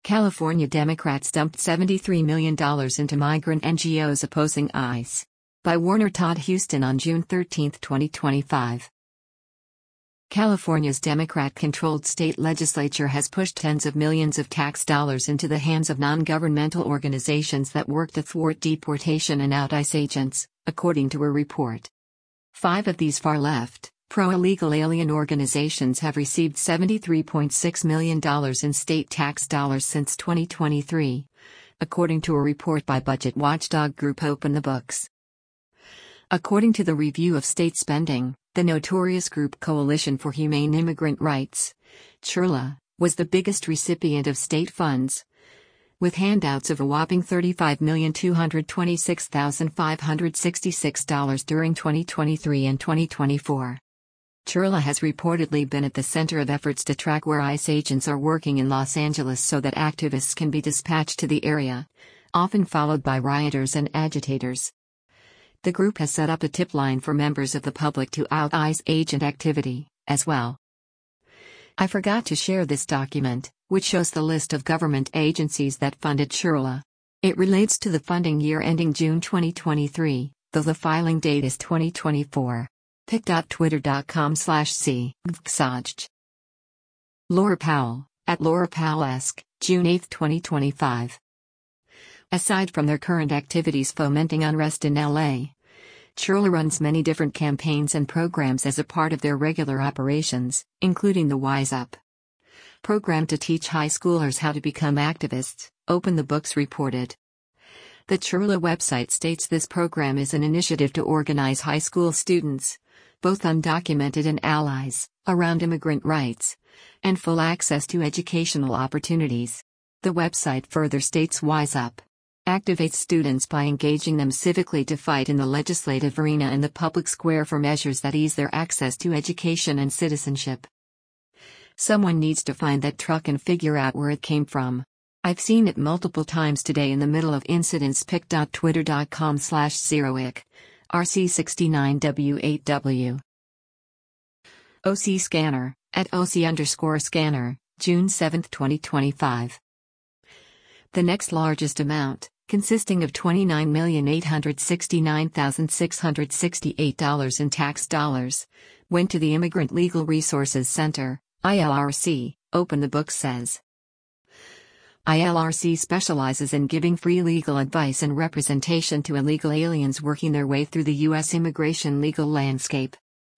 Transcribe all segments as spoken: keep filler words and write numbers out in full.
California Democrats dumped seventy-three million dollars into migrant N G Os opposing ICE. By Warner Todd Huston on June thirteenth, twenty twenty-five. California's Democrat-controlled state legislature has pushed tens of millions of tax dollars into the hands of non-governmental organizations that work to thwart deportation and out ICE agents, according to a report. Five of these far-left, pro-illegal alien organizations have received seventy-three point six million dollars in state tax dollars since twenty twenty-three, according to a report by budget watchdog group Open the Books. According to the review of state spending, the notorious group Coalition for Humane Immigrant Rights, CHIRLA, was the biggest recipient of state funds, with handouts of a whopping thirty-five million two hundred twenty-six thousand five hundred sixty-six dollars during twenty twenty-three and twenty twenty-four. CHIRLA has reportedly been at the center of efforts to track where ICE agents are working in Los Angeles so that activists can be dispatched to the area, often followed by rioters and agitators. The group has set up a tip line for members of the public to out ICE agent activity, as well. I forgot to share this document, which shows the list of government agencies that funded CHIRLA. It relates to the funding year ending June twenty twenty-three, though the filing date is twenty twenty-four. pic dot twitter dot com slash c gsaj. Laura Powell, at Laura Powell-esque, June eighth, twenty twenty-five. Aside from their current activities fomenting unrest in L A, CHIRLA runs many different campaigns and programs as a part of their regular operations, including the Wise Up program to teach high schoolers how to become activists, Open the Books reported. The CHIRLA website states this program is an initiative to organize high school students, both undocumented and allies, around immigrant rights and full access to educational opportunities. The website further states Wise Up activates students by engaging them civically to fight in the legislative arena and the public square for measures that ease their access to education and citizenship. Someone needs to find that truck and figure out where it came from. I've seen it multiple times today in the middle of incidents. pic dot twitter dot com slash zeroic, R C sixty-nine W eight W. O C Scanner, at O C underscore scanner, June seventh, twenty twenty-five. The next largest amount, consisting of twenty-nine million eight hundred sixty-nine thousand six hundred sixty-eight dollars in tax dollars, went to the Immigrant Legal Resources Center, I L R C, Open the Book says. I L R C specializes in giving free legal advice and representation to illegal aliens working their way through the U S immigration legal landscape.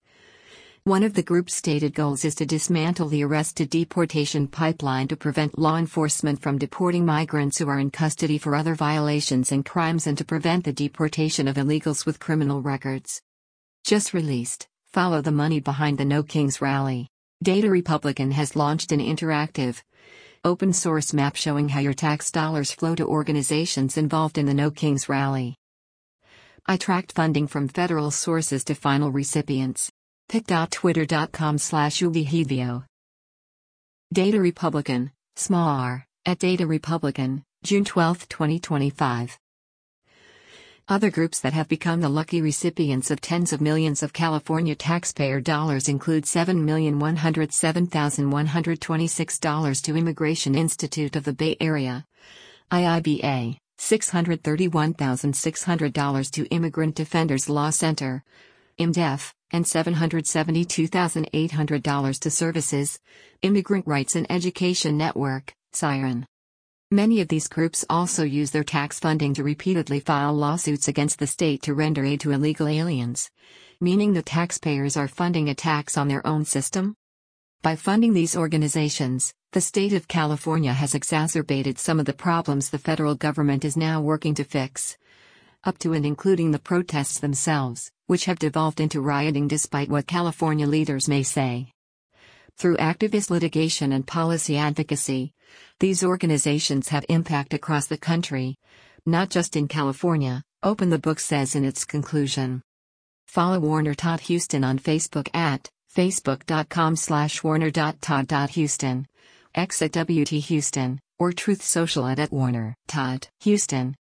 One of the group's stated goals is to dismantle the arrest-to-deportation pipeline to prevent law enforcement from deporting migrants who are in custody for other violations and crimes and to prevent the deportation of illegals with criminal records. Just released, Follow the Money Behind the No Kings Rally. Data Republican has launched an interactive, open-source map showing how your tax dollars flow to organizations involved in the No Kings Rally. I tracked funding from federal sources to final recipients. pic dot twitter dot com slash uvihevio. Data Republican, small r, at Data Republican, June twelfth, twenty twenty-five. Other groups that have become the lucky recipients of tens of millions of California taxpayer dollars include seven million one hundred seven thousand one hundred twenty-six dollars to Immigration Institute of the Bay Area, I I B A, six hundred thirty-one thousand six hundred dollars to Immigrant Defenders Law Center, I M D E F, and seven hundred seventy-two thousand eight hundred dollars to Services, Immigrant Rights and Education Network, Siren. Many of these groups also use their tax funding to repeatedly file lawsuits against the state to render aid to illegal aliens, meaning the taxpayers are funding attacks on their own system. By funding these organizations, the state of California has exacerbated some of the problems the federal government is now working to fix, up to and including the protests themselves, which have devolved into rioting despite what California leaders may say. Through activist litigation and policy advocacy, these organizations have impact across the country, not just in California, Open the Book says in its conclusion. Follow Warner Todd Huston on Facebook at facebook dot com slash warner dot todd dot huston, X at W T Huston, or Truth Social at, at Warner Todd Huston.